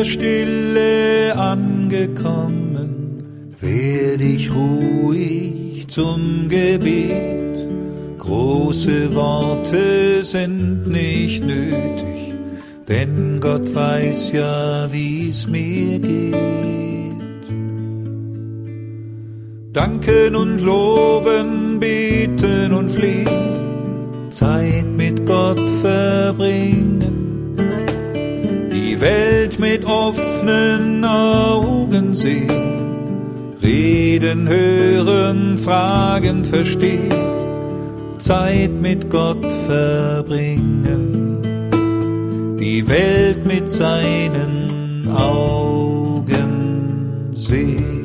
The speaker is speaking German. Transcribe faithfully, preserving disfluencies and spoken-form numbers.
Stille angekommen, werd ich ruhig zum Gebet. Große Worte sind nicht nötig, denn Gott weiß ja, wie's mir geht. Danken und loben, beten und flehen, Zeit mit Gott verbringen, die Welt mit offenen Augen sehen, reden, hören, fragen, verstehen, Zeit mit Gott verbringen, die Welt mit seinen Augen sehen.